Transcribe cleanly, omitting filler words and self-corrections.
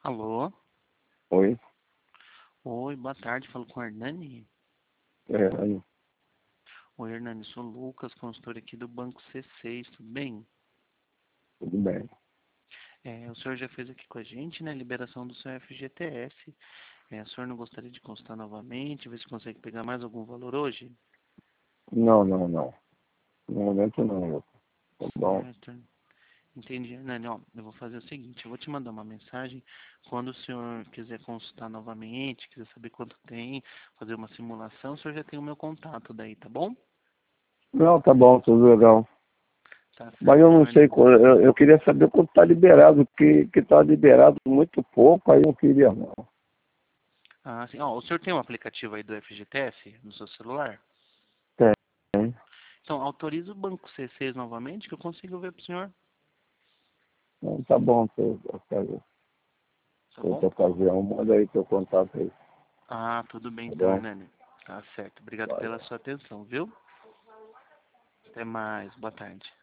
Alô? Oi, Oi, boa tarde, falo com o Hernani. Hernani, Oi, Hernani, sou o Lucas, consultor aqui do Banco C6, tudo bem? tudo bem? O senhor já fez aqui com a gente, né, a liberação do seu FGTS. O senhor não gostaria de consultar novamente, ver se consegue pegar mais algum valor hoje? Não, não, não. No momento não, Lucas. Tá bom? Certo. Entendi, Hernani. Ó, eu vou fazer o seguinte, eu vou te mandar uma mensagem. Quando o senhor quiser consultar novamente, quiser saber quanto tem, fazer uma simulação, o senhor já tem o meu contato daí, tá bom? Não, tá bom, tudo legal. Tá Mas eu certo, não sei, Hernani. eu queria saber quanto tá liberado, que tá liberado muito pouco, aí eu não queria não. Ah, sim. Ó, o senhor tem um aplicativo aí do FGTS no seu celular? Tem. Então, autoriza o Banco C6 novamente que eu consigo ver para o senhor. Não, tá bom, Tá bom? outra ocasião, manda aí teu contato aí, Ah, tudo bem tá então, bom? Hernani. Tá certo. Obrigado pela Valeu. sua atenção, viu? Até mais. Boa tarde.